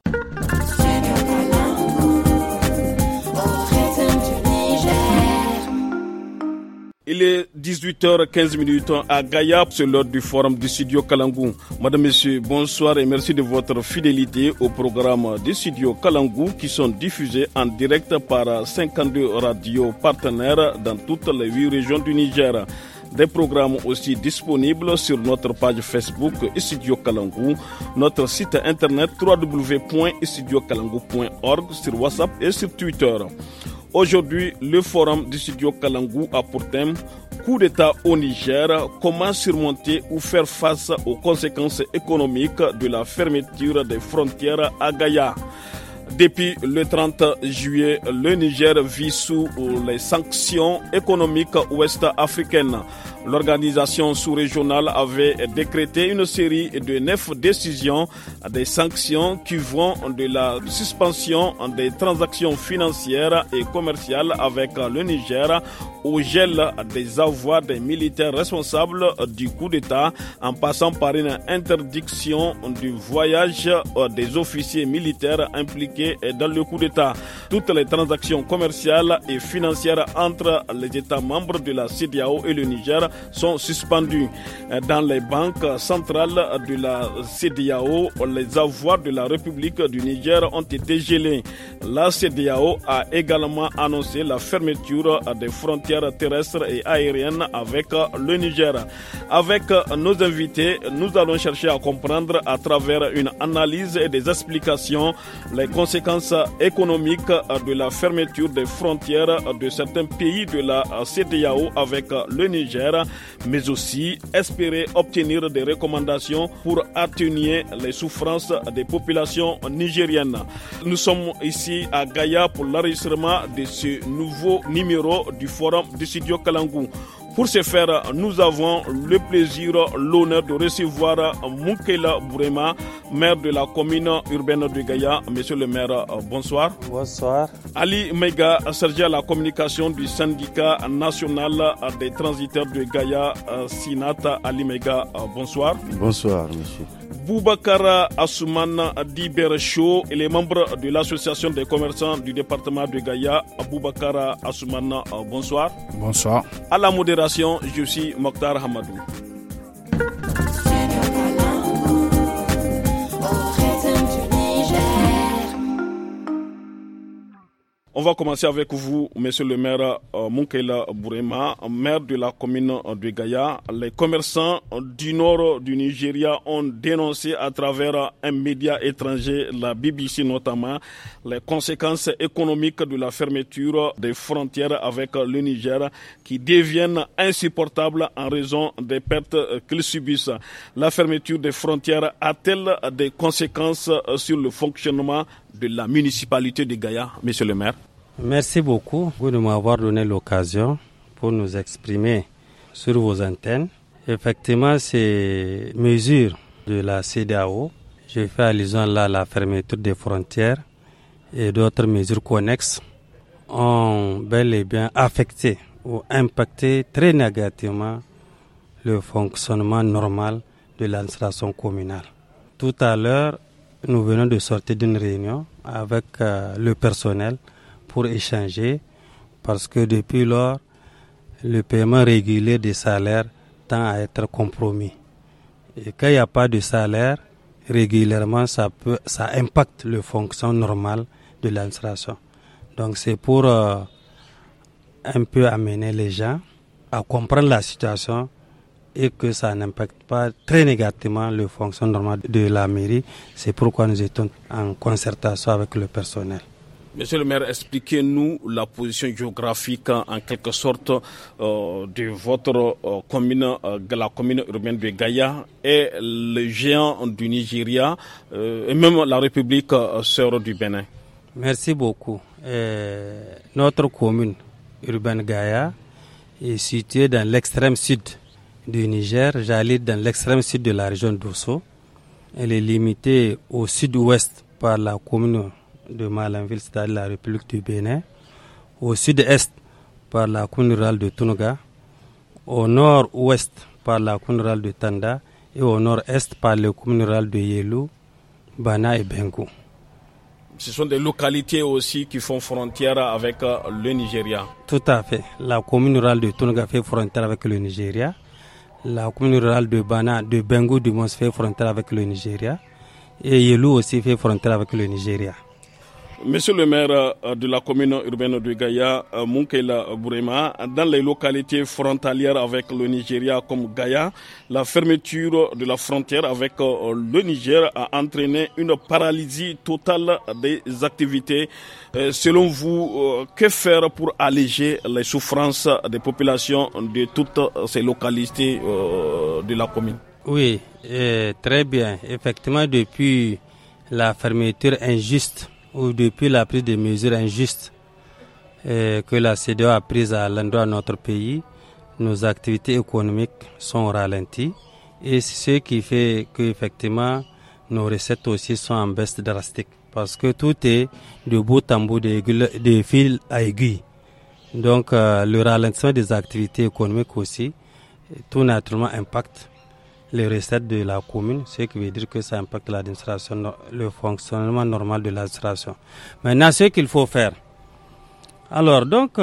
Il est 18h15 à Gaïa, c'est l'heure du forum du studio Kalangou. Madame, Monsieur, bonsoir et merci de votre fidélité au programme du studio Kalangou qui sont diffusés en direct par 52 radios partenaires dans toutes les 8 régions du Niger. Des programmes aussi disponibles sur notre page Facebook Studio Kalangou, notre site internet www.studiokalangou.org, sur WhatsApp et sur Twitter. Aujourd'hui, le forum du studio Kalangou a pour thème coup d'État au Niger, comment surmonter ou faire face aux conséquences économiques de la fermeture des frontières à Gaïa. Depuis le 30 juillet, le Niger vit sous les sanctions économiques ouest-africaines. L'organisation sous-régionale avait décrété une série de 9 décisions, des sanctions qui vont de la suspension des transactions financières et commerciales avec le Niger au gel des avoirs des militaires responsables du coup d'État, en passant par une interdiction du voyage des officiers militaires impliqués dans le coup d'État. Toutes les transactions commerciales et financières entre les États membres de la CEDEAO et le Niger sont suspendues. Dans les banques centrales de la CEDEAO, les avoirs de la République du Niger ont été gelés. La CEDEAO a également annoncé la fermeture des frontières terrestres et aériennes avec le Niger. Avec nos invités, nous allons chercher à comprendre à travers une analyse et des explications les conséquences économiques de la fermeture des frontières de certains pays de la CEDEAO avec le Niger, mais aussi espérer obtenir des recommandations pour atténuer les souffrances des populations nigériennes. Nous sommes ici à Gaïa pour l'enregistrement de ce nouveau numéro du forum du studio Kalangou. Pour ce faire, nous avons le plaisir, l'honneur de recevoir Moukela Bourema, maire de la commune urbaine de Gaïa. Monsieur le maire, bonsoir. Bonsoir. Ali Meiga, chargé à la communication du syndicat national des transitaires de Gaïa, Sinata. Ali Meiga, bonsoir. Bonsoir, monsieur. Boubacar Assoumane Dibercho, il est membre de l'association des commerçants du département de Gaïa. Boubacar Assoumane, bonsoir. Bonsoir. À la modération, je suis Mokhtar Hamadou. On va commencer avec vous, monsieur le maire Moukela Bourema, maire de la commune de Gaïa. Les commerçants du nord du Nigeria ont dénoncé à travers un média étranger, la BBC notamment, les conséquences économiques de la fermeture des frontières avec le Niger qui deviennent insupportables en raison des pertes qu'ils subissent. La fermeture des frontières a-t-elle des conséquences sur le fonctionnement de la municipalité de Gaïa, monsieur le maire? Merci beaucoup de m'avoir donné l'occasion pour nous exprimer sur vos antennes. Effectivement, ces mesures de la CEDEAO, je fais allusion là à la fermeture des frontières et d'autres mesures connexes, ont bel et bien affecté ou impacté très négativement le fonctionnement normal de l'administration communale. Tout à l'heure, nous venons de sortir d'une réunion avec le personnel pour échanger parce que depuis lors, le paiement régulier des salaires tend à être compromis. Et quand il n'y a pas de salaire, régulièrement, ça impacte le fonctionnement normal de l'administration. Donc c'est pour un peu amener les gens à comprendre la situation et que ça n'impacte pas très négativement le fonctionnement normal de la mairie. C'est pourquoi nous étions en concertation avec le personnel. Monsieur le maire, expliquez-nous la position géographique en quelque sorte de votre commune, la commune urbaine de Gaïa et le géant du Nigeria et même la République sœur du Bénin. Merci beaucoup. Notre commune urbaine Gaïa est située dans l'extrême sud du Niger, j'allais dans l'extrême sud de la région d'Osso. Elle est limitée au sud-ouest par la commune de Malanville, c'est-à-dire la République du Bénin, au sud-est par la commune rurale de Tunuga, au nord-ouest par la commune rurale de Tanda et au nord-est par les communes rurales de Yelou, Bana et Bengo. Ce sont des localités aussi qui font frontière avec le Nigeria. Tout à fait. La commune rurale de Tonga fait frontière avec le Nigeria. La commune rurale de Bana, de Bengu du Mons fait frontière avec le Nigeria. Et Yelou aussi fait frontière avec le Nigeria. Monsieur le maire de la commune urbaine de Gaïa, Munkela Bourema, dans les localités frontalières avec le Nigeria comme Gaïa, la fermeture de la frontière avec le Niger a entraîné une paralysie totale des activités. Selon vous, que faire pour alléger les souffrances des populations de toutes ces localités de la commune? Oui, très bien. Effectivement, depuis la fermeture injuste ou depuis la prise de mesures injustes que la CEDEAO a prises à l'endroit de notre pays, nos activités économiques sont ralenties et c'est ce qui fait qu'effectivement nos recettes aussi sont en baisse drastique parce que tout est de bout en bout de fil à aiguille. Donc le ralentissement des activités économiques aussi, tout naturellement impacte les recettes de la commune, ce qui veut dire que ça impacte l'administration, le fonctionnement normal de l'administration. Maintenant, ce qu'il faut faire. Alors, donc,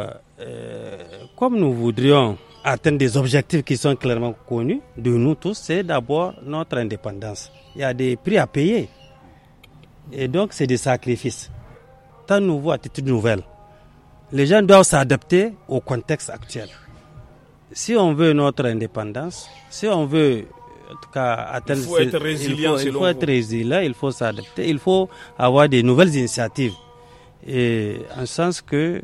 comme nous voudrions atteindre des objectifs qui sont clairement connus de nous tous, c'est d'abord notre indépendance. Il y a des prix à payer. Et donc, c'est des sacrifices. Tant nouveau, attitude nouvelle. Les gens doivent s'adapter au contexte actuel. Si on veut notre indépendance, si on veut en tout cas atteindre, il faut être résilient, il faut être résilient, il faut s'adapter, il faut avoir des nouvelles initiatives. Et en sens que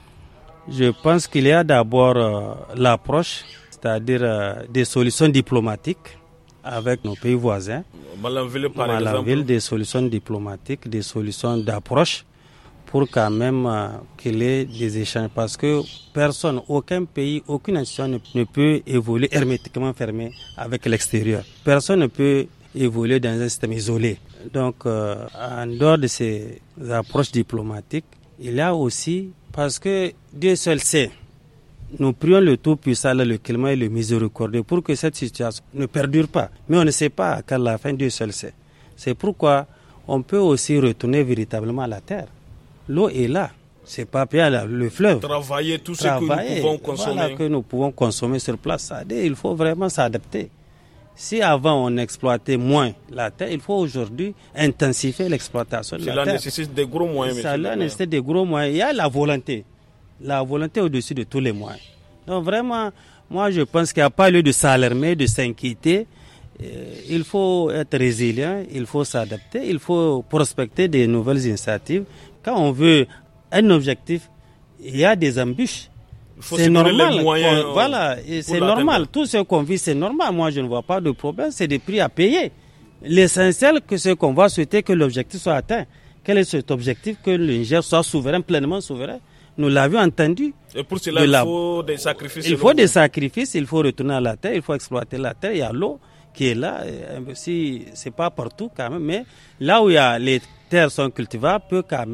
je pense qu'il y a d'abord l'approche, c'est-à-dire des solutions diplomatiques avec nos pays voisins. Malanville, par exemple. Des solutions diplomatiques, des solutions d'approche pour quand même qu'il y ait des échanges. Parce que personne, aucun pays, aucune institution ne peut évoluer hermétiquement fermé avec l'extérieur. Personne ne peut évoluer dans un système isolé. Donc, en dehors de ces approches diplomatiques, il y a aussi, parce que Dieu seul sait, nous prions le Tout-Puissant, le Clément et le Miséricordieux pour que cette situation ne perdure pas. Mais on ne sait pas qu'à la fin, Dieu seul sait. C'est pourquoi on peut aussi retourner véritablement à la terre. L'eau est là, c'est pas bien le fleuve. Travailler tout ce que nous pouvons consommer. Voilà que nous pouvons consommer sur place. Il faut vraiment s'adapter. Si avant on exploitait moins la terre, il faut aujourd'hui intensifier l'exploitation de la terre. Cela nécessite des gros moyens. Cela nécessite des gros moyens. Il y a la volonté au-dessus de tous les moyens. Donc vraiment, moi je pense qu'il n'y a pas lieu de s'alarmer, de s'inquiéter. Il faut être résilient, il faut s'adapter, il faut prospecter des nouvelles initiatives. Quand on veut un objectif, il y a des embûches. C'est normal. Voilà, c'est normal. Tout ce qu'on vit, c'est normal. Moi, je ne vois pas de problème. C'est des prix à payer. L'essentiel, que ce qu'on va souhaiter que l'objectif soit atteint. Quel est cet objectif? Que le Niger soit souverain, pleinement souverain. Nous l'avions entendu. Et pour cela, il faut des sacrifices. Il faut des sacrifices. Il faut retourner à la terre. Il faut exploiter la terre. Il y a l'eau qui est là. Si c'est pas partout quand même, mais là où les terres sont cultivables,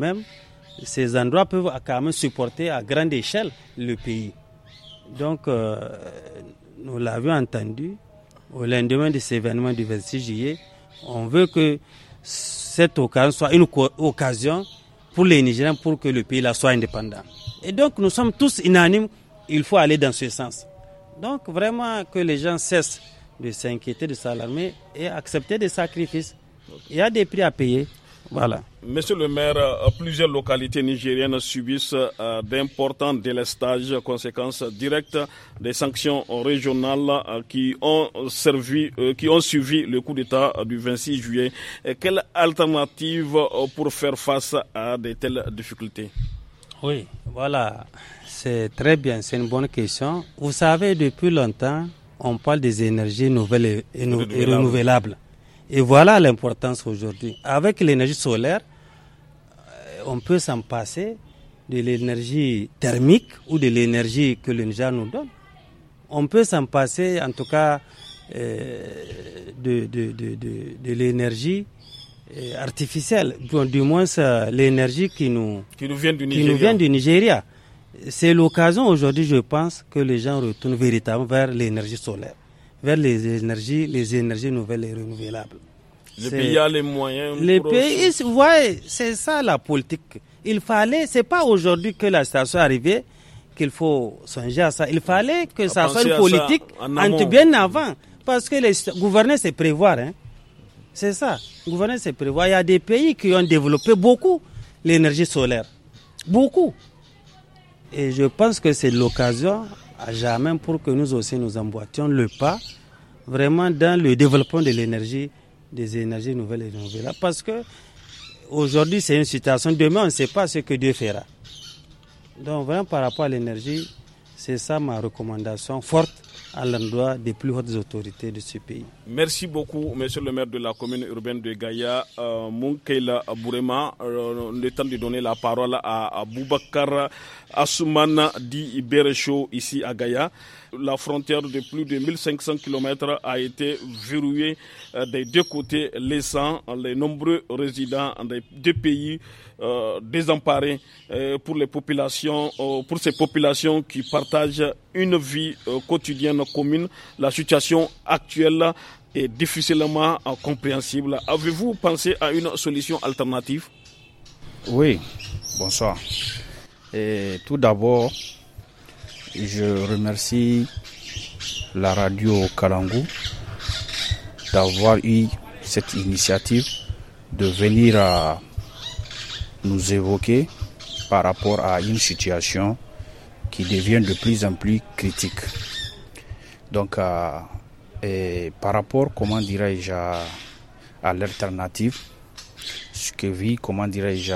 ces endroits peuvent quand même supporter à grande échelle le pays. Donc, nous l'avions entendu au lendemain de ces événements du 26 juillet. On veut que cette occasion soit une occasion pour les Nigériens pour que le pays là soit indépendant. Et donc, nous sommes tous unanimes, il faut aller dans ce sens. Donc, vraiment que les gens cessent de s'inquiéter, de s'alarmer et accepter des sacrifices. Il y a des prix à payer. Voilà. Monsieur le maire, plusieurs localités nigériennes subissent d'importants délestages, conséquences directes des sanctions régionales qui ont suivi le coup d'État du 26 juillet. Quelle alternative pour faire face à de telles difficultés? Oui, voilà, c'est très bien, c'est une bonne question. Vous savez, depuis longtemps, on parle des énergies nouvelles et renouvelables. Et voilà l'importance aujourd'hui. Avec l'énergie solaire, on peut s'en passer de l'énergie thermique ou de l'énergie que le Niger nous donne. On peut s'en passer, en tout cas, de l'énergie artificielle, du moins l'énergie qui nous vient du Nigeria. C'est l'occasion aujourd'hui, je pense, que les gens retournent véritablement vers l'énergie solaire, vers les énergies nouvelles et renouvelables. Le pays a les moyens. Les pays, vous voyez, c'est ça la politique. C'est pas aujourd'hui que la situation est arrivée qu'il faut songer à ça. Il fallait que ça soit une politique bien avant. Parce que gouverner, c'est prévoir. Hein. C'est ça. Gouverner, c'est prévoir. Il y a des pays qui ont développé beaucoup l'énergie solaire. Beaucoup. Et je pense que c'est l'occasion à jamais pour que nous aussi nous emboîtions le pas vraiment dans le développement de l'énergie, des énergies nouvelles et renouvelables. Parce que aujourd'hui, c'est une situation. Demain, on ne sait pas ce que Dieu fera. Donc, vraiment, par rapport à l'énergie, c'est ça ma recommandation forte à l'endroit des plus hautes autorités de ce pays. Merci beaucoup, monsieur le maire de la commune urbaine de Gaïa, Moukaila Bourema. Le temps de donner la parole à Boubacar Assoumana Di Berecho, ici à Gaïa. La frontière de plus de 1500 km a été verrouillée des deux côtés, laissant les nombreux résidents des deux pays désemparés pour ces populations qui partagent une vie quotidienne commune. La situation actuelle est difficilement compréhensible. Avez-vous pensé à une solution alternative? Oui, bonsoir. Et tout d'abord, je remercie la radio Kalangu d'avoir eu cette initiative de venir à nous évoquer par rapport à une situation qui devient de plus en plus critique. Donc, et par rapport, comment dirais-je, à l'alternative, ce que vit, comment dirais-je,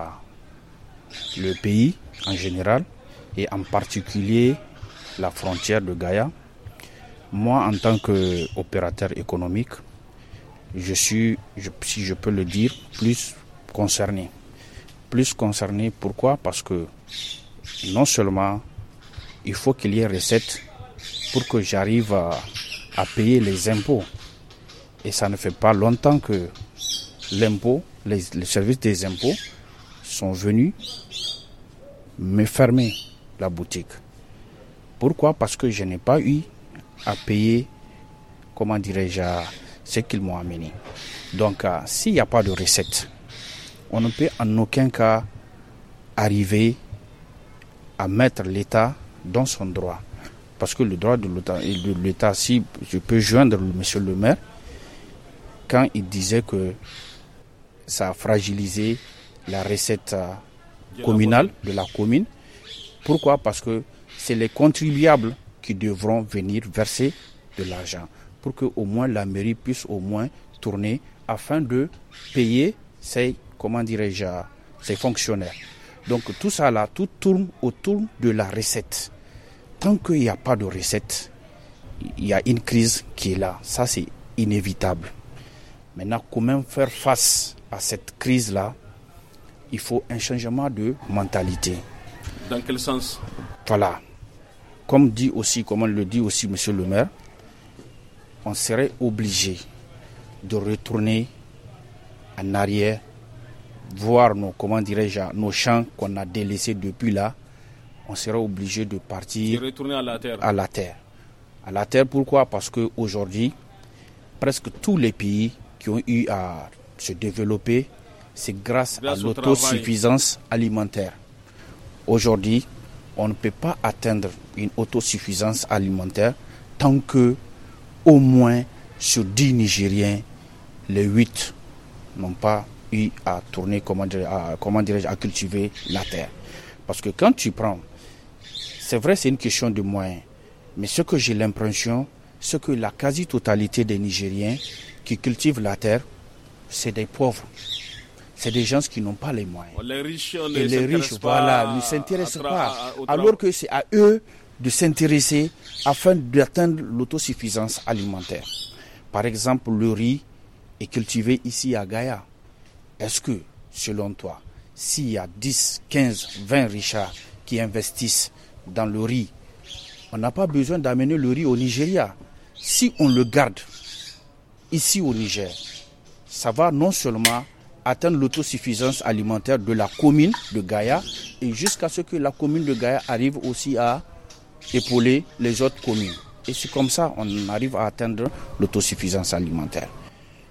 le pays en général, et en particulier la frontière de Gaïa. Moi, en tant qu'opérateur économique, je suis, si je peux le dire, plus concerné. Plus concerné, pourquoi? Parce que non seulement il faut qu'il y ait recettes pour que j'arrive à payer les impôts. Et ça ne fait pas longtemps que l'impôt, les services des impôts sont venus me fermer la boutique. Pourquoi? Parce que je n'ai pas eu à payer, comment dirais-je, ce qu'ils m'ont amené. Donc, s'il n'y a pas de recette, on ne peut en aucun cas arriver à mettre l'État dans son droit. Parce que le droit de l'État, si je peux joindre monsieur le maire, quand il disait que ça a fragilisé la recette communale de la commune. Pourquoi? Parce que c'est les contribuables qui devront venir verser de l'argent pour que au moins la mairie puisse au moins tourner afin de payer ses, comment dirais-je, ses fonctionnaires. Donc tout ça là, tout tourne autour de la recette. Tant qu'il n'y a pas de recette, il y a une crise qui est là. Ça, c'est inévitable. Maintenant, comment faire face à cette crise-là? Il faut un changement de mentalité. Dans quel sens? Voilà. Comme le dit aussi monsieur le maire, on serait obligé de retourner en arrière, voir nos champs qu'on a délaissés depuis là. On serait obligé de partir. Et retourner à la terre. À la terre. À la terre, pourquoi? Parce qu'aujourd'hui, presque tous les pays qui ont eu à se développer, c'est grâce à l'autosuffisance alimentaire. Aujourd'hui, on ne peut pas atteindre une autosuffisance alimentaire tant que, au moins, sur 10 Nigériens, les 8 n'ont pas eu à tourner, à cultiver la terre. Parce que quand tu prends, c'est vrai, c'est une question de moyens, mais ce que j'ai l'impression, c'est que la quasi-totalité des Nigériens qui cultivent la terre, c'est des pauvres. C'est des gens qui n'ont pas les moyens. Les riches ne s'intéressent pas. Alors que c'est à eux de s'intéresser afin d'atteindre l'autosuffisance alimentaire. Par exemple, le riz est cultivé ici à Gaïa. Est-ce que, selon toi, s'il y a 10, 15, 20 richards qui investissent dans le riz, on n'a pas besoin d'amener le riz au Nigeria. Si on le garde ici au Niger, ça va non seulement atteindre l'autosuffisance alimentaire de la commune de Gaïa et jusqu'à ce que la commune de Gaïa arrive aussi à épauler les autres communes. Et c'est comme ça qu'on arrive à atteindre l'autosuffisance alimentaire.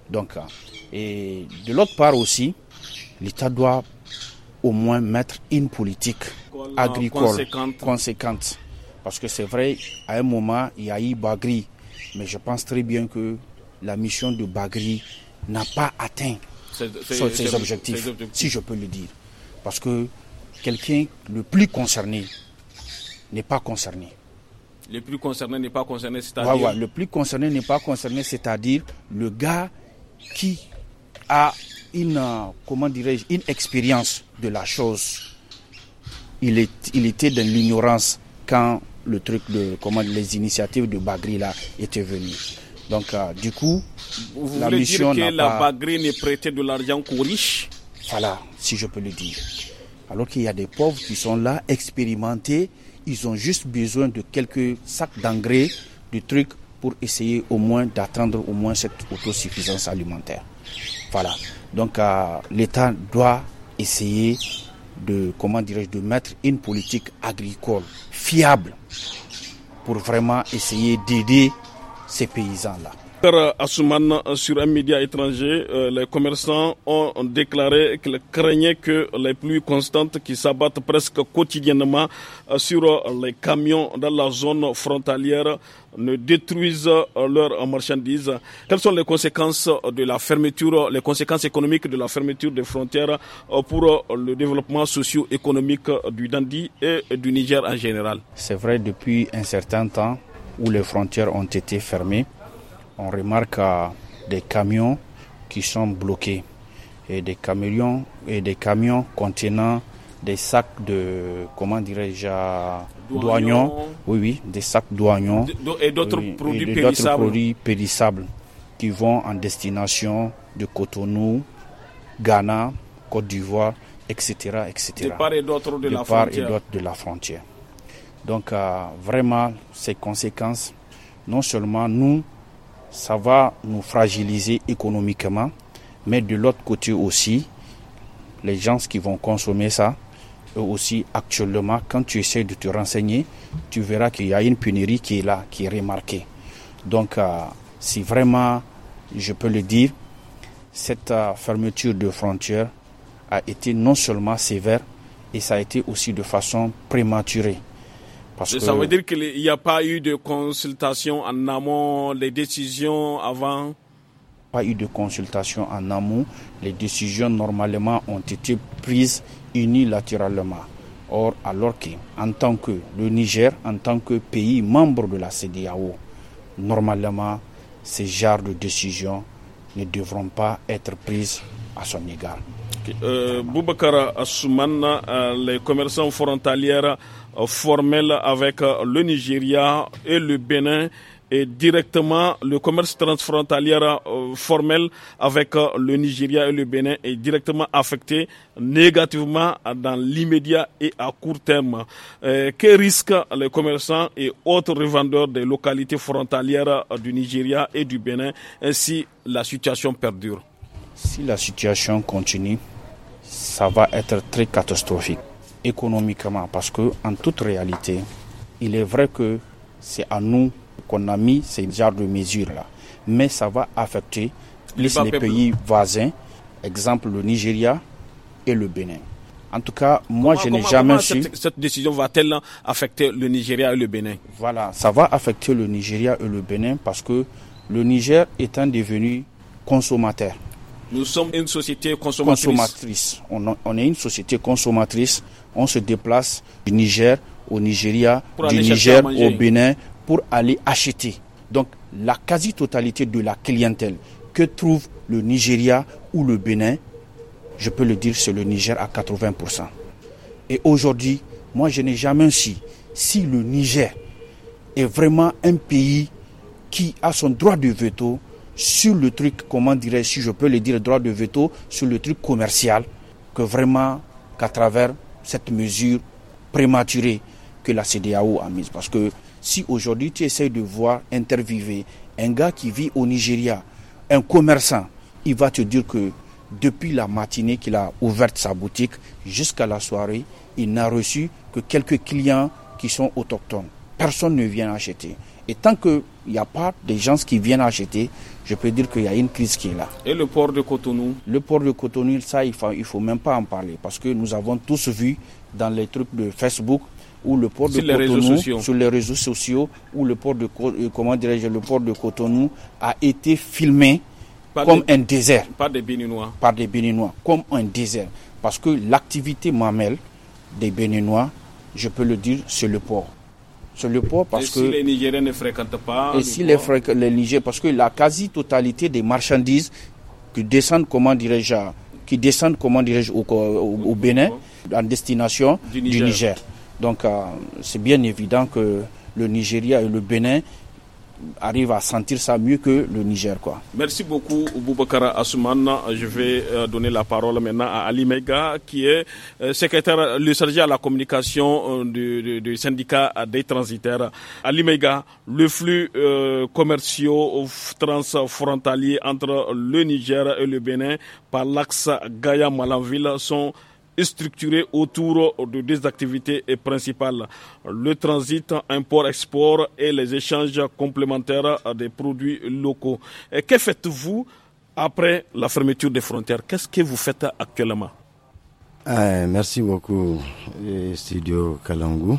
Donc, et de l'autre part aussi, l'État doit au moins mettre une politique agricole conséquente. Parce que c'est vrai, à un moment, il y a eu Bagri. Mais je pense très bien que la mission de Bagri n'a pas atteint ses objectifs, si je peux le dire. Parce que quelqu'un le plus concerné n'est pas concerné. Le plus concerné n'est pas concerné, c'est-à-dire... Le plus concerné n'est pas concerné, c'est-à-dire le gars qui a une expérience de la chose. Il était dans l'ignorance quand les initiatives de Bagri là étaient venues. Donc du coup, vous la voulez mission dire que la Bagri ne prêtait de l'argent qu'aux riches? Voilà, si je peux le dire. Alors qu'il y a des pauvres qui sont là, expérimentés, ils ont juste besoin de quelques sacs d'engrais, de trucs pour essayer au moins d'atteindre au moins cette autosuffisance alimentaire. Voilà. Donc l'État doit essayer de mettre une politique agricole fiable pour vraiment essayer d'aider ces paysans-là. Assouman, sur un média étranger, les commerçants ont déclaré qu'ils craignaient que les pluies constantes qui s'abattent presque quotidiennement sur les camions dans la zone frontalière ne détruisent leurs marchandises. Quelles sont les conséquences de la fermeture, les conséquences économiques de la fermeture des frontières pour le développement socio-économique du Dandi et du Niger en général? C'est vrai, depuis un certain temps où les frontières ont été fermées, on remarque des camions qui sont bloqués et des camions contenant des sacs de d'oignons, des sacs d'oignons et d'autres produits périssables qui vont en destination de Cotonou, Ghana, Côte d'Ivoire, etc. De part et d'autre de la frontière. Donc vraiment ces conséquences, non seulement nous, ça va nous fragiliser économiquement, mais de l'autre côté aussi, les gens qui vont consommer ça, eux aussi actuellement, quand tu essaies de te renseigner, tu verras qu'il y a une pénurie qui est là, qui est remarquée. Donc, si vraiment, je peux le dire, cette fermeture de frontières a été non seulement sévère, et ça a été aussi de façon prématurée. Ça veut dire qu'il n'y a pas eu de consultation en amont, les décisions avant? Pas eu de consultation en amont. Les décisions normalement ont été prises unilatéralement. Or, alors qu'en tant que le Niger, en tant que pays membre de la CEDEAO, normalement, ces genres de décisions ne devront pas être prises à son égard. Boubacar Assouman, les commerçants frontaliers formels avec le Nigeria et le Bénin et directement le commerce transfrontalier formel avec le Nigeria et le Bénin est directement affecté négativement dans l'immédiat et à court terme. Que risquent les commerçants et autres revendeurs des localités frontalières du Nigeria et du Bénin si la situation perdure? Si la situation continue, ça va être très catastrophique économiquement parce que en toute réalité, il est vrai que c'est à nous qu'on a mis ces genres de mesures-là, mais ça va affecter les pays voisins, exemple le Nigeria et le Bénin. En tout cas, moi je n'ai jamais su... Cette décision va-t-elle affecter le Nigeria et le Bénin? Voilà, ça va affecter le Nigeria et le Bénin parce que le Niger étant devenu consommateur. Nous sommes une société consommatrice. On est une société consommatrice. On se déplace du Niger au Nigeria, du Niger au Bénin pour aller acheter. Donc la quasi-totalité de la clientèle que trouve le Nigeria ou le Bénin, je peux le dire, c'est le Niger à 80%. Et aujourd'hui, moi je n'ai jamais su si le Niger est vraiment un pays qui a son droit de veto sur le truc, si je peux le dire, droit de veto sur le truc commercial, que vraiment qu'à travers cette mesure prématurée que la CEDEAO a mise. Parce que si aujourd'hui tu essaies de voir, interviewer un gars qui vit au Nigeria, un commerçant, il va te dire que depuis la matinée qu'il a ouvert sa boutique jusqu'à la soirée, il n'a reçu que quelques clients qui sont autochtones. personne ne vient acheter. Et tant qu'il n'y a pas de gens qui viennent acheter, je peux dire qu'il y a une crise qui est là. Et le port de Cotonou? Le port de Cotonou, ça, il faut même pas en parler. Parce que nous avons tous vu dans les trucs de Facebook où le port de Cotonou, sur les réseaux sociaux, où le port de Cotonou a été filmé comme un désert. Par des Béninois. Par des Béninois, comme un désert. Parce que l'activité mamelle des Béninois, je peux le dire, c'est le port. C'est le port parce que... si les Nigériens ne fréquentent pas... Et si les Nigériens... Parce que la quasi-totalité des marchandises qui descendent, au Bénin, en destination du Niger. Donc, c'est bien évident que le Nigeria et le Bénin arrivent à sentir ça mieux que le Niger, quoi. Merci beaucoup, Boubacara Assoumane. Je vais donner la parole maintenant à Ali Meiga, qui est secrétaire, le chargé à la communication du syndicat des transitaires. Ali Meiga, le flux commerciaux transfrontaliers entre le Niger et le Bénin par l'axe Gaïa-Malanville sont structuré autour de deux activités principales, le transit, import-export et les échanges complémentaires des produits locaux. Et que faites-vous après la fermeture des frontières? Qu'est-ce que vous faites actuellement? Merci beaucoup, Studio Kalangu,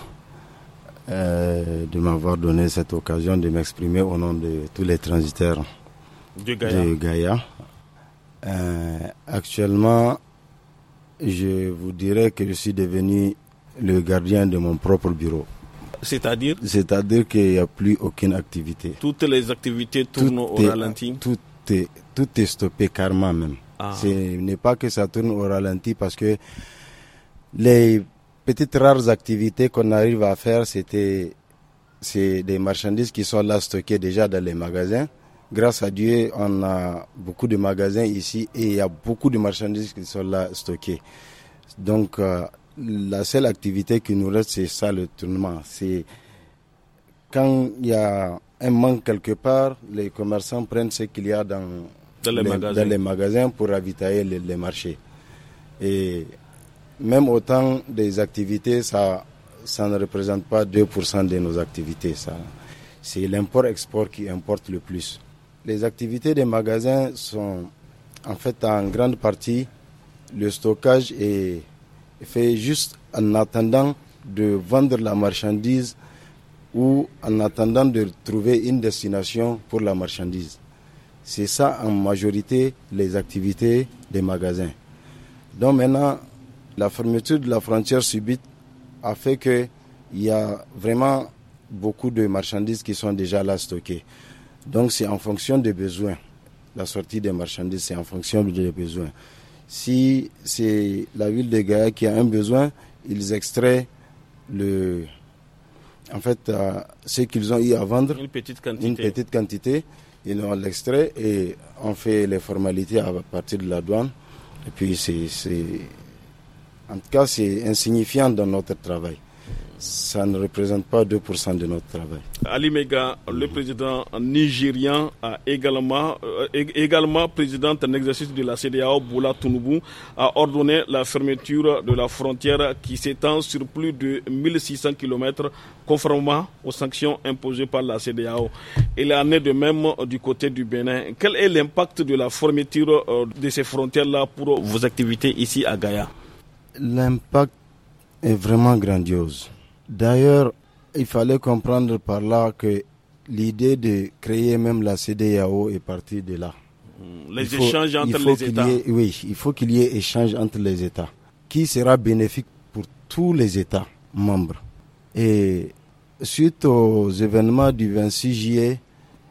de m'avoir donné cette occasion de m'exprimer au nom de tous les transitaires de Gaïa. Actuellement, je vous dirais que je suis devenu le gardien de mon propre bureau. C'est-à-dire qu'il n'y a plus aucune activité. Toutes les activités tournent au ralenti? Tout est stoppé carrément même. Ce n'est pas que ça tourne au ralenti parce que les petites rares activités qu'on arrive à faire, c'est des marchandises qui sont là stockées déjà dans les magasins. Grâce à Dieu, on a beaucoup de magasins ici et il y a beaucoup de marchandises qui sont là stockées. Donc, la seule activité qui nous reste, c'est ça, le tournement. C'est quand il y a un manque quelque part, les commerçants prennent ce qu'il y a dans les magasins pour ravitailler les marchés. Et même autant des activités, ça ne représente pas 2% de nos activités. C'est l'import-export qui importe le plus. Les activités des magasins sont en fait en grande partie, le stockage est fait juste en attendant de vendre la marchandise ou en attendant de trouver une destination pour la marchandise. C'est ça en majorité les activités des magasins. Donc maintenant, la fermeture de la frontière subite a fait qu'il y a vraiment beaucoup de marchandises qui sont déjà là stockées. Donc c'est en fonction des besoins. La sortie des marchandises, c'est en fonction des besoins. Si c'est la ville de Gaïa qui a un besoin, ils extraient ce qu'ils ont eu à vendre, une petite quantité, ils ont l'extrait et on fait les formalités à partir de la douane. Et puis en tout cas, c'est insignifiant dans notre travail. Ça ne représente pas 2% de notre travail. Ali Meiga, le président nigérien, également président en exercice de la CEDEAO, Bola Tinubu, a ordonné la fermeture de la frontière qui s'étend sur plus de 1600 km, conformément aux sanctions imposées par la CEDEAO. Il en est de même du côté du Bénin. Quel est l'impact de la fermeture de ces frontières-là pour vos activités ici à Gaïa? L'impact est vraiment grandiose. D'ailleurs, il fallait comprendre par là que l'idée de créer même la CEDEAO est partie de là. Échanges entre les États. Oui, il faut qu'il y ait échange entre les États, qui sera bénéfique pour tous les États membres. Et suite aux événements du 26 juillet,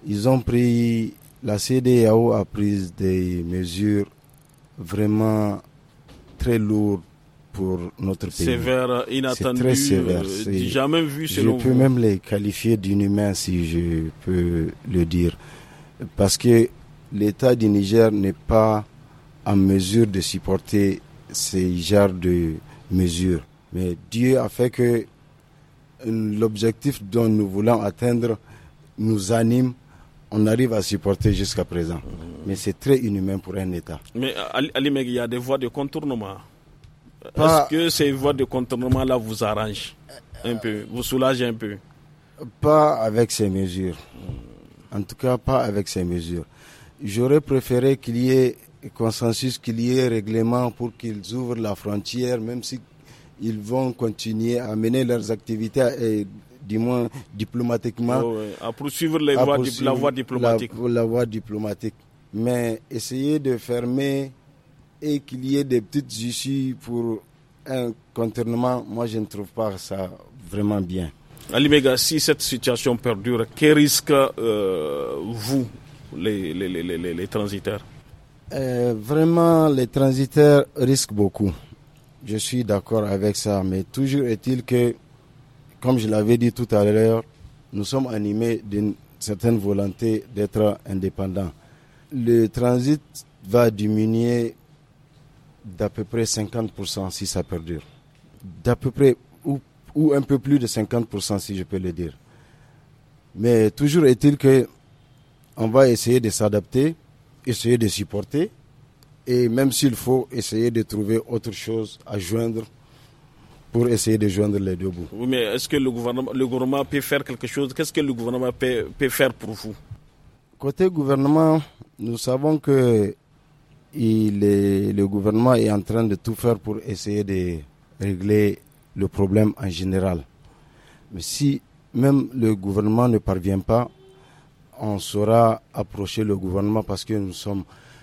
la CEDEAO a pris des mesures vraiment très lourdes pour notre pays. Sévère, inattendu, très sévère. Jamais vu selon vous. Je peux même les qualifier d'inhumains si je peux le dire. Parce que l'État du Niger n'est pas en mesure de supporter ces genres de mesures. Mais Dieu a fait que l'objectif dont nous voulons atteindre nous anime. On arrive à supporter jusqu'à présent. Mais c'est très inhumain pour un État. Mais Ali Meiga, il y a des voies de contournement. Est-ce que ces voies de contournement-là vous arrangent un peu, vous soulagent un peu? Pas avec ces mesures. En tout cas, pas avec ces mesures. J'aurais préféré qu'il y ait consensus, qu'il y ait règlement pour qu'ils ouvrent la frontière, même si ils vont continuer à mener leurs activités, et du moins diplomatiquement. À poursuivre la voie diplomatique. La voie diplomatique. Mais essayer de fermer et qu'il y ait des petites issues pour un contournement, moi je ne trouve pas ça vraiment bien. Ali Mega, si cette situation perdure, quel risque vous, les transitaires? Vraiment, les transitaires risquent beaucoup. Je suis d'accord avec ça, mais toujours est-il que, comme je l'avais dit tout à l'heure, nous sommes animés d'une certaine volonté d'être indépendants. Le transit va diminuer d'à peu près 50% si ça perdure. D'à peu près, ou un peu plus de 50% si je peux le dire. Mais toujours est-il que on va essayer de s'adapter, essayer de supporter, et même s'il faut essayer de trouver autre chose à joindre pour essayer de joindre les deux bouts. Oui, mais est-ce que le gouvernement peut faire quelque chose? Qu'est-ce que le gouvernement peut faire pour vous? Côté gouvernement, nous savons que le gouvernement est en train de tout faire pour essayer de régler le problème en général. Mais si même le gouvernement ne parvient pas, on saura approcher le gouvernement parce que nous sommes,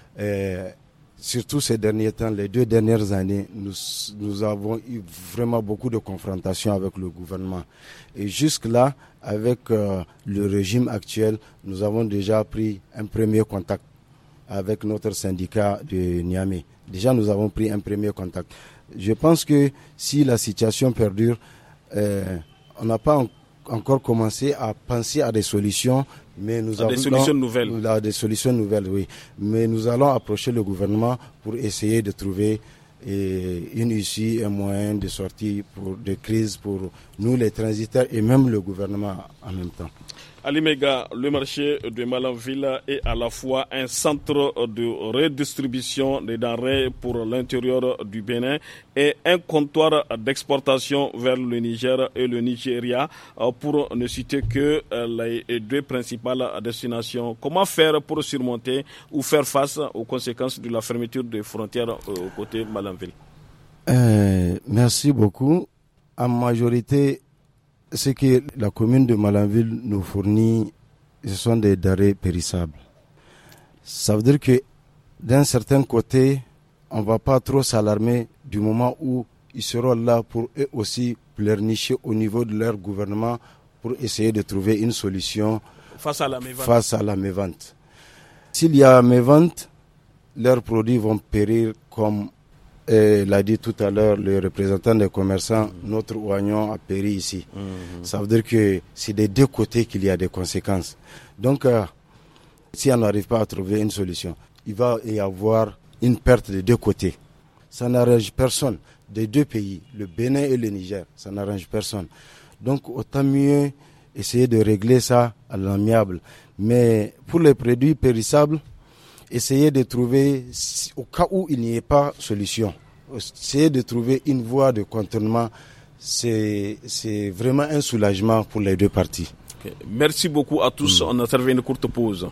surtout ces derniers temps, les 2 dernières années, nous avons eu vraiment beaucoup de confrontations avec le gouvernement. Et jusque-là, avec le régime actuel, nous avons déjà pris un premier contact avec notre syndicat de Niamey. Déjà, nous avons pris un premier contact. Je pense que si la situation perdure, on n'a pas encore commencé à penser à des solutions, mais nous avons des solutions nouvelles. Des solutions nouvelles, oui. Mais nous allons approcher le gouvernement pour essayer de trouver une issue, un moyen de sortie de crise pour nous les transitaires et même le gouvernement en même temps. Ali Mega, le marché de Malanville est à la fois un centre de redistribution des denrées pour l'intérieur du Bénin et un comptoir d'exportation vers le Niger et le Nigeria, pour ne citer que les 2 principales destinations. Comment faire pour surmonter ou faire face aux conséquences de la fermeture des frontières au côté Malanville? Merci beaucoup. En majorité, ce que la commune de Malanville nous fournit, ce sont des denrées périssables. Ça veut dire que d'un certain côté, on ne va pas trop s'alarmer du moment où ils seront là pour eux aussi pleurnicher au niveau de leur gouvernement pour essayer de trouver une solution face à la mévente. S'il y a mévente, leurs produits vont périr comme l'a dit tout à l'heure le représentant des commerçants, notre oignon a péri ici. Ça veut dire que c'est des 2 côtés qu'il y a des conséquences. Donc, si on n'arrive pas à trouver une solution, il va y avoir une perte des 2 côtés. Ça n'arrange personne des 2 pays, le Bénin et le Niger. Ça n'arrange personne. Donc, autant mieux essayer de régler ça à l'amiable. Mais pour les produits périssables, essayer de trouver, au cas où il n'y ait pas de solution, essayer de trouver une voie de contournement, c'est vraiment un soulagement pour les 2 parties. Okay. Merci beaucoup à tous. On a servi une courte pause.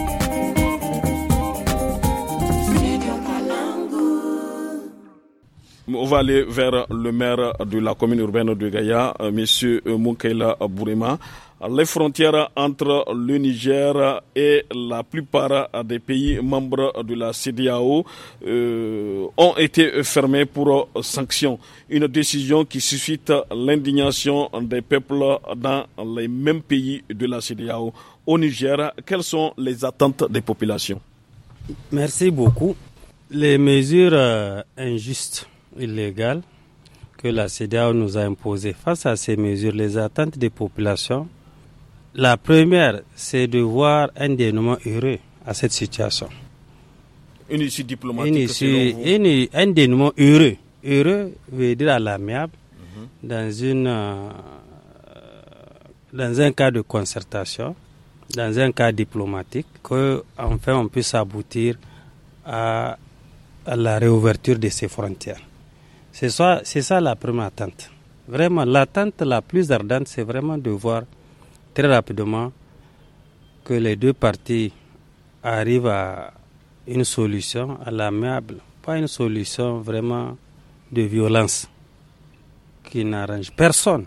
On va aller vers le maire de la commune urbaine de Gaïa, M. Moukaila Bourema. Les frontières entre le Niger et la plupart des pays membres de la CEDEAO ont été fermées pour sanctions. Une décision qui suscite l'indignation des peuples dans les mêmes pays de la CEDEAO. Au Niger, quelles sont les attentes des populations? Merci beaucoup. Les mesures injustes, illégales que la CEDEAO nous a imposées, face à ces mesures, les attentes des populations, la première, c'est de voir un dénouement heureux à cette situation. Une issue diplomatique. Un dénouement heureux. Heureux veut dire à l'amiable, dans un cas de concertation, dans un cas diplomatique, qu'enfin on puisse aboutir à la réouverture de ces frontières. C'est ça la première attente. Vraiment, l'attente la plus ardente, c'est vraiment de voir très rapidement que les deux parties arrivent à une solution à l'amiable, pas une solution vraiment de violence qui n'arrange personne,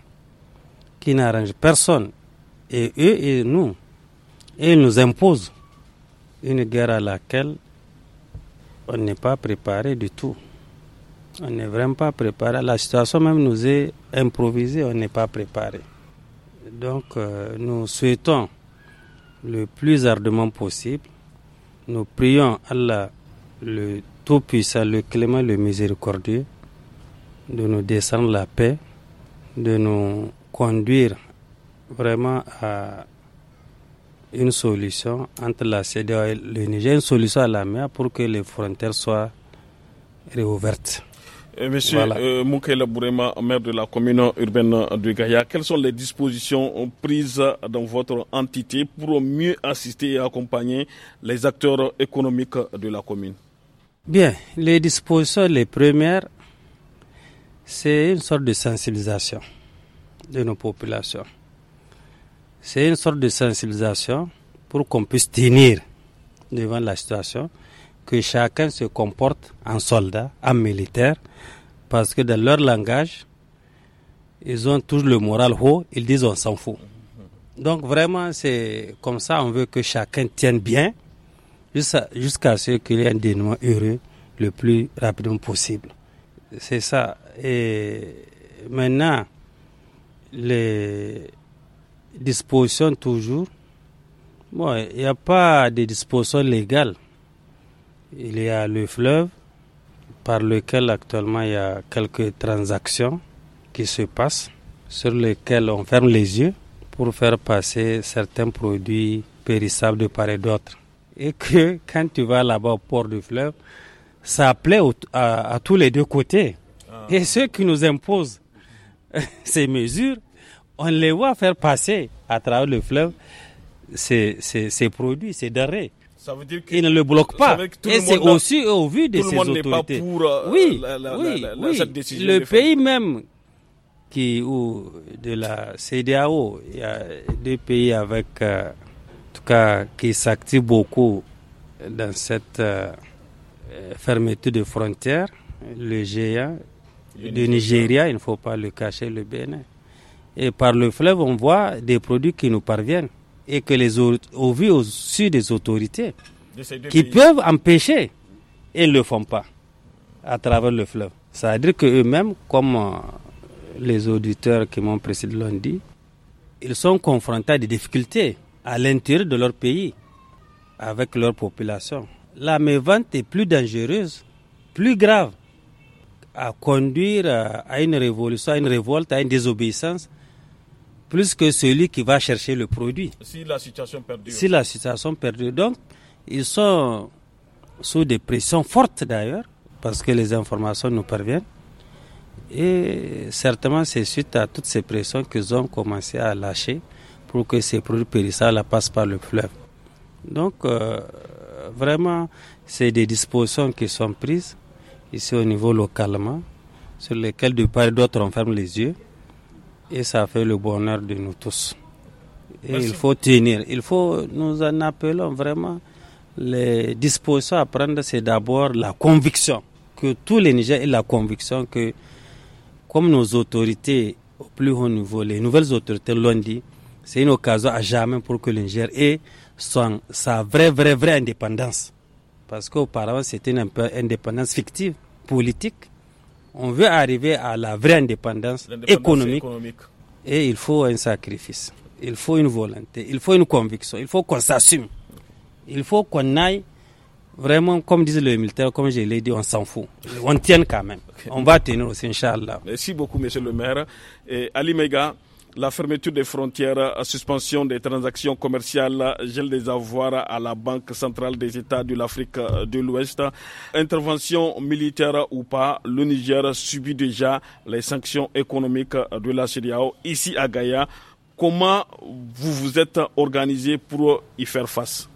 et eux et nous, et ils nous imposent une guerre à laquelle on n'est pas préparé du tout. On n'est vraiment pas préparé. La situation même nous est improvisée, on n'est pas préparé. Donc nous souhaitons le plus ardemment possible. Nous prions Allah, le Tout-Puissant, le Clément, le Miséricordieux, de nous descendre la paix, de nous conduire vraiment à une solution entre la CEDEAO et le Niger, une solution à la mer pour que les frontières soient réouvertes. Monsieur Moukela Bourema, maire de la commune urbaine de Gaïa, quelles sont les dispositions prises dans votre entité pour mieux assister et accompagner les acteurs économiques de la commune? Bien, les dispositions, les premières, c'est une sorte de sensibilisation de nos populations. C'est une sorte de sensibilisation pour qu'on puisse tenir devant la situation, que chacun se comporte en soldat, en militaire, parce que dans leur langage, ils ont toujours le moral haut, ils disent on s'en fout. Donc vraiment, c'est comme ça, on veut que chacun tienne bien jusqu'à ce qu'il y ait un dénouement heureux le plus rapidement possible. C'est ça. Et maintenant, les dispositions toujours, bon, il n'y a pas de dispositions légales. Il y a le fleuve par lequel actuellement il y a quelques transactions qui se passent, sur lesquelles on ferme les yeux pour faire passer certains produits périssables de part et d'autre. Et que quand tu vas là-bas au port du fleuve, ça plaît à tous les deux côtés. Et ceux qui nous imposent ces mesures, on les voit faire passer à travers le fleuve ces produits, ces denrées. Ça veut dire qu'ils ne le bloquent pas. Et c'est aussi au vu de ces autorités. Tout le monde n'est pas pour cette décision. Le pays même de la CEDEAO, il y a deux pays avec, en tout cas, qui s'activent beaucoup dans cette fermeture de frontières. Le géant du Nigeria, il ne faut pas le cacher, le Bénin. Et par le fleuve, on voit des produits qui nous parviennent et que au vu au-dessus des autorités qui peuvent empêcher et ils ne le font pas à travers le fleuve. Ça veut dire qu'eux-mêmes, comme les auditeurs qui m'ont précédé l'ont dit, ils sont confrontés à des difficultés à l'intérieur de leur pays avec leur population. La mévente est plus dangereuse, plus grave à conduire à une révolution, à une révolte, à une désobéissance, plus que celui qui va chercher le produit. Si la situation perdure. Si la situation perdure. Donc, ils sont sous des pressions fortes d'ailleurs, parce que les informations nous parviennent. Et certainement, c'est suite à toutes ces pressions qu'ils ont commencé à lâcher pour que ces produits périssables passent par le fleuve. Donc, vraiment, c'est des dispositions qui sont prises ici au niveau localement, sur lesquelles de part et d'autre on ferme les yeux. Et ça fait le bonheur de nous tous. Et merci. Il faut tenir. Nous en appelons vraiment les dispositions à prendre, c'est d'abord la conviction, que tous les Nigériens aient la conviction que, comme nos autorités au plus haut niveau, les nouvelles autorités l'ont dit, c'est une occasion à jamais pour que le Niger ait sa vraie indépendance. Parce qu'auparavant, c'était une indépendance fictive, politique. On veut arriver à la vraie indépendance économique. Et il faut un sacrifice, il faut une volonté, il faut une conviction, il faut qu'on s'assume. Il faut qu'on aille vraiment, comme disent les militaires, comme je l'ai dit, on s'en fout. On tient quand même. On va tenir aussi, Inch'Allah. Merci beaucoup, monsieur le maire. Et Ali Mega, la fermeture des frontières, suspension des transactions commerciales, gel des avoirs à la Banque centrale des États de l'Afrique de l'Ouest, intervention militaire ou pas, le Niger subit déjà les sanctions économiques de la CEDEAO ici à Gaïa. Comment vous vous êtes organisé pour y faire face?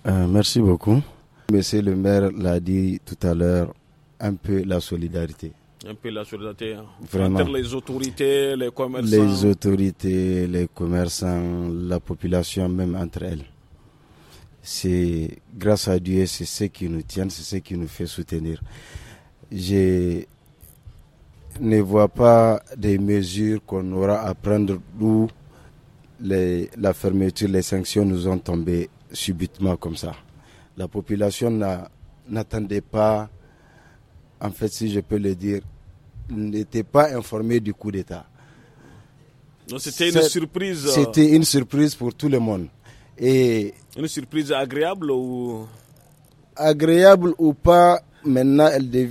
Merci beaucoup. Monsieur le maire l'a dit tout à l'heure, un peu la solidarité. Un peu la solidarité Vraiment. entre les autorités, les commerçants. Les autorités, les commerçants, la population même entre elles. C'est grâce à Dieu, c'est ce qui nous tient, c'est ce qui nous fait soutenir. Je ne vois pas des mesures qu'on aura à prendre d'où la fermeture, les sanctions nous ont tombé subitement comme ça. La population n'attendait pas, en fait, si je peux le dire, n'était pas informée du coup d'État. Donc c'était une surprise. C'était une surprise pour tout le monde. Et une surprise agréable ou pas, maintenant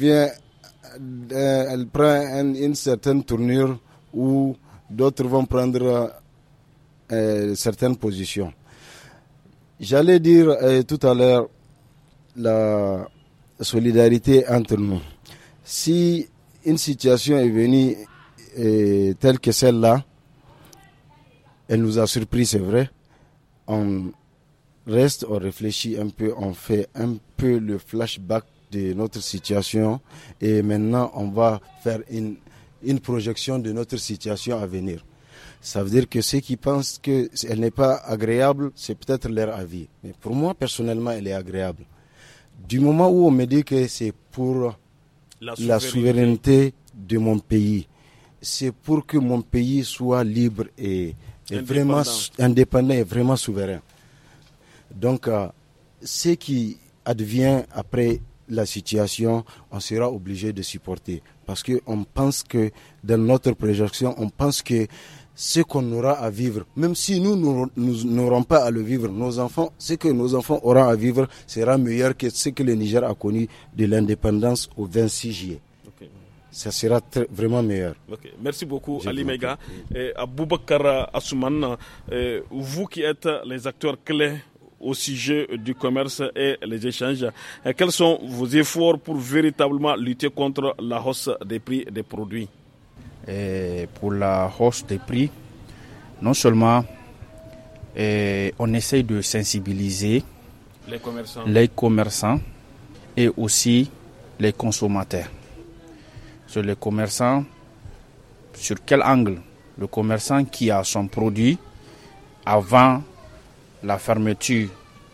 elle prend une certaine tournure où d'autres vont prendre certaines positions. J'allais dire tout à l'heure la solidarité entre nous. Si une situation est venue telle que celle-là, elle nous a surpris, c'est vrai. On reste, on réfléchit un peu, on fait un peu le flashback de notre situation et maintenant on va faire une projection de notre situation à venir. Ça veut dire que ceux qui pensent qu'elle n'est pas agréable, c'est peut-être leur avis. Mais pour moi, personnellement, elle est agréable. Du moment où on me dit que c'est pour la souveraineté de mon pays, c'est pour que mon pays soit libre et vraiment indépendant et vraiment souverain. Donc, ce qui advient après la situation, on sera obligé de supporter. Parce qu'on pense que, dans notre projection, on pense que ce qu'on aura à vivre, même si nous n'aurons pas à le vivre, nos enfants, ce que nos enfants auront à vivre sera meilleur que ce que le Niger a connu de l'indépendance au 26 juillet. Okay. Ça sera vraiment meilleur. Okay. Merci beaucoup, Ali Mega. Aboubakar Assouman, vous qui êtes les acteurs clés au sujet du commerce et les échanges, quels sont vos efforts pour véritablement lutter contre la hausse des prix des produits? Et pour la hausse des prix, non seulement on essaye de sensibiliser les commerçants et aussi les consommateurs. Sur les commerçants, sur quel angle? Le commerçant qui a son produit avant la fermeture,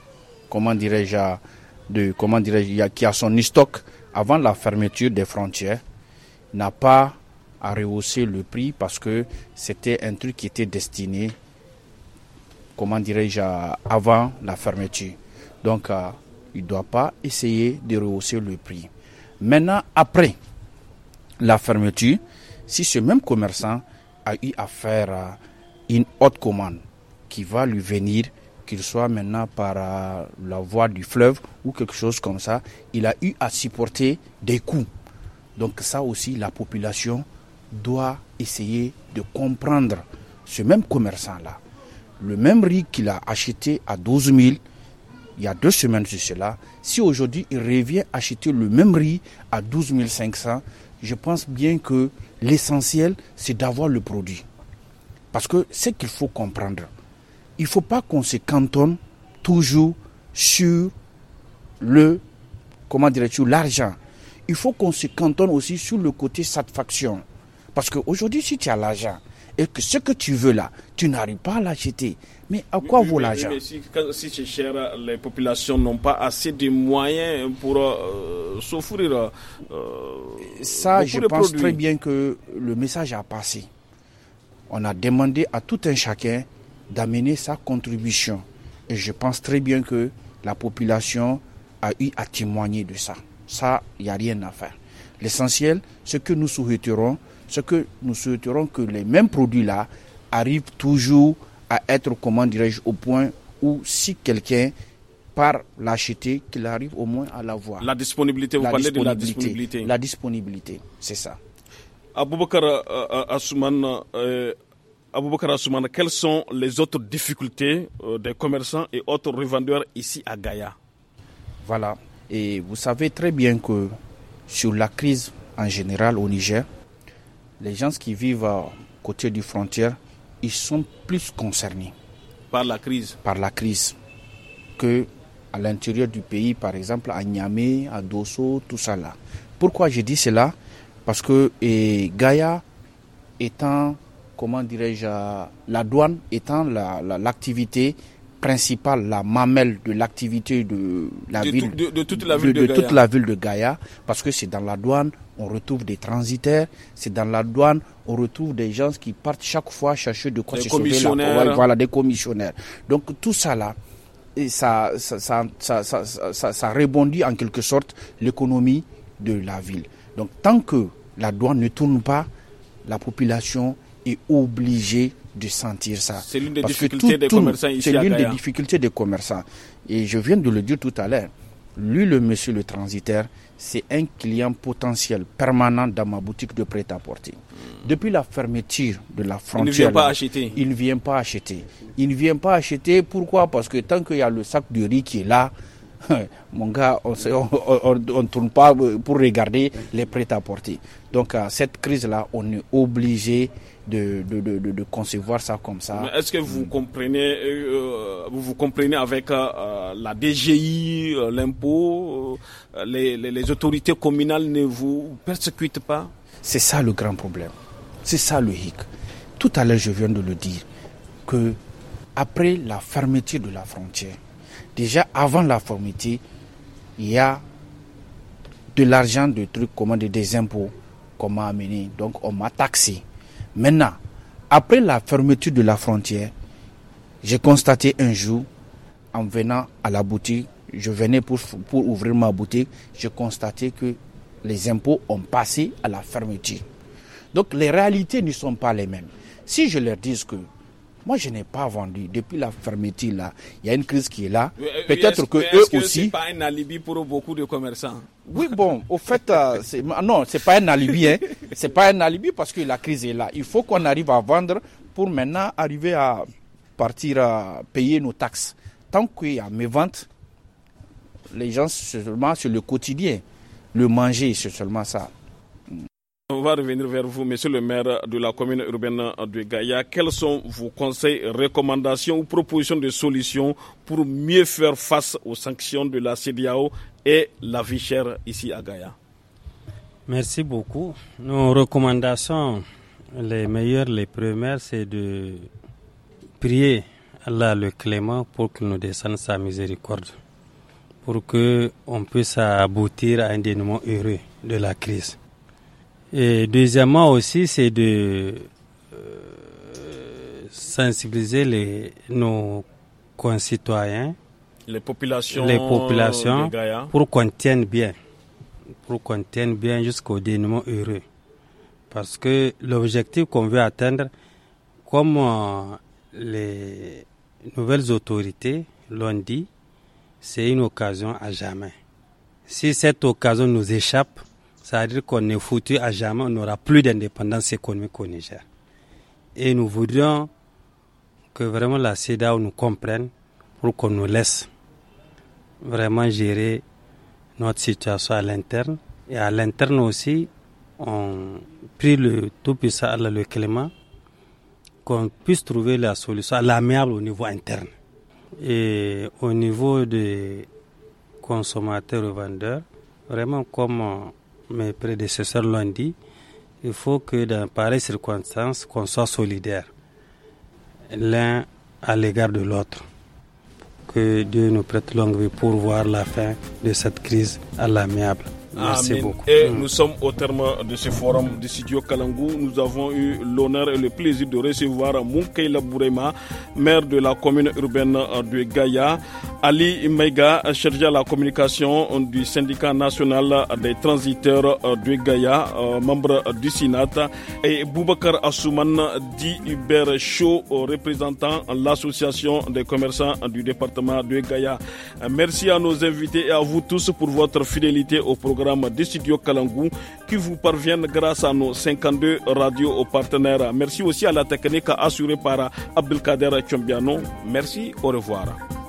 qui a son stock avant la fermeture des frontières, n'a pas à rehausser le prix parce que c'était un truc qui était destiné, avant la fermeture. Donc, il ne doit pas essayer de rehausser le prix. Maintenant, après la fermeture, si ce même commerçant a eu à faire une haute commande qui va lui venir, qu'il soit maintenant par la voie du fleuve ou quelque chose comme ça, il a eu à supporter des coûts. Donc ça aussi, la population doit essayer de comprendre ce même commerçant-là. Le même riz qu'il a acheté à 12 000, il y a 2 semaines sur cela, si aujourd'hui il revient acheter le même riz à 12 500, je pense bien que l'essentiel, c'est d'avoir le produit. Parce que c'est qu'il faut comprendre. Il ne faut pas qu'on se cantonne toujours sur l'argent. Il faut qu'on se cantonne aussi sur le côté satisfaction. Parce qu'aujourd'hui, si tu as l'argent et que ce que tu veux là, tu n'arrives pas à l'acheter, mais à quoi vaut l'argent? Mais si c'est cher, les populations n'ont pas assez de moyens pour s'offrir ça, je pense très bien que le message a passé. On a demandé à tout un chacun d'amener sa contribution. Et je pense très bien que la population a eu à témoigner de ça. Ça, il n'y a rien à faire. L'essentiel, c'est que nous souhaiterons que les mêmes produits-là arrivent toujours à être, au point où si quelqu'un part l'acheter, qu'il arrive au moins à l'avoir. La disponibilité, vous parlez de la disponibilité. La disponibilité, c'est ça. Aboubakar Assouman, quelles sont les autres difficultés des commerçants et autres revendeurs ici à Gaïa? Voilà. Et vous savez très bien que sur la crise en général au Niger, les gens qui vivent à côté du frontière, ils sont plus concernés. Par la crise? Par la crise. Que à l'intérieur du pays, par exemple à Niamey, à Dosso, tout ça là. Pourquoi je dis cela? Parce que Gaïa étant, la douane étant l'activité principale, la mamelle de l'activité de la ville, de toute la ville de Gaïa, parce que c'est dans la douane on retrouve des transitaires, c'est dans la douane on retrouve des gens qui partent chaque fois chercher de quoi se sauver des commissionnaires. Donc tout ça là, et ça rebondit en quelque sorte l'économie de la ville. Donc tant que la douane ne tourne pas, la population est obligée de sentir ça. C'est l'une des difficultés des commerçants ici à Gaïa. C'est l'une des difficultés des commerçants. Et je viens de le dire tout à l'heure. Lui, le monsieur le transitaire, c'est un client potentiel permanent dans ma boutique de prêt-à-porter. Depuis la fermeture de la frontière, il ne vient pas acheter. Il ne vient pas acheter. Il ne vient pas acheter. Pourquoi? Parce que tant qu'il y a le sac de riz qui est là, mon gars, on ne tourne pas pour regarder les prêt-à-porter. Donc, à cette crise-là, on est obligé de concevoir ça comme ça. Mais est-ce que vous comprenez avec la DGI, l'impôt, les autorités communales ne vous persécutent pas? C'est ça le grand problème. C'est ça le hic. Tout à l'heure, je viens de le dire, que après la fermeture de la frontière, déjà avant la fermeture, il y a de l'argent, des trucs, des impôts qu'on m'a amené. Donc on m'a taxé. Maintenant, après la fermeture de la frontière, j'ai constaté un jour, en venant à la boutique, je venais pour ouvrir ma boutique, j'ai constaté que les impôts ont passé à la fermeture. Donc les réalités ne sont pas les mêmes. Si je leur dis que moi je n'ai pas vendu depuis la fermeture là, il y a une crise qui est là, peut-être que eux aussi. C'est pas un alibi pour beaucoup de commerçants. Oui, bon, au fait, non, c'est pas un alibi, hein. C'est pas un alibi parce que la crise est là. Il faut qu'on arrive à vendre pour maintenant arriver à partir à payer nos taxes. Tant qu'il y a mes ventes, les gens seulement sur le quotidien, le manger, c'est seulement ça. On va revenir vers vous, monsieur le maire de la commune urbaine de Gaïa. Quels sont vos conseils, recommandations ou propositions de solutions pour mieux faire face aux sanctions de la CEDEAO et la vie chère ici à Gaïa? Merci beaucoup. Nos recommandations, les meilleures, les premières, c'est de prier Allah le clément pour qu'il nous descende sa miséricorde, pour qu'on puisse aboutir à un dénouement heureux de la crise. Et deuxièmement aussi, c'est de sensibiliser nos concitoyens, les populations pour qu'on tienne bien, jusqu'au dénouement heureux. Parce que l'objectif qu'on veut atteindre, comme les nouvelles autorités l'ont dit, c'est une occasion à jamais. Si cette occasion nous échappe, ça veut dire qu'on est foutu à jamais, on n'aura plus d'indépendance économique au Niger. Et nous voudrions que vraiment la CEDEAO nous comprenne pour qu'on nous laisse vraiment gérer notre situation à l'interne. Et à l'interne aussi, on prie le Tout-Puissant Allah le Clément qu'on puisse trouver la solution à l'amiable au niveau interne. Et au niveau des consommateurs et vendeurs, vraiment comme mes prédécesseurs l'ont dit, il faut que dans pareilles circonstances, qu'on soit solidaires l'un à l'égard de l'autre. Que Dieu nous prête longue vie pour voir la fin de cette crise à l'amiable. Merci beaucoup. Et nous sommes au terme de ce forum du studio Kalangou. Nous avons eu l'honneur et le plaisir de recevoir Moukaila Bourema, maire de la commune urbaine de Gaïa, Ali Maïga, chargé à la communication du syndicat national des transiteurs de Gaïa, membre du SINAT, et Boubacar Assouman, dit Hubert Chaud, représentant l'association des commerçants du département de Gaïa. Merci à nos invités et à vous tous pour votre fidélité au programme des studios Kalangou qui vous parviennent grâce à nos 52 radios partenaires. Merci aussi à la technique assurée par Abdelkader Tchombiano. Merci, au revoir.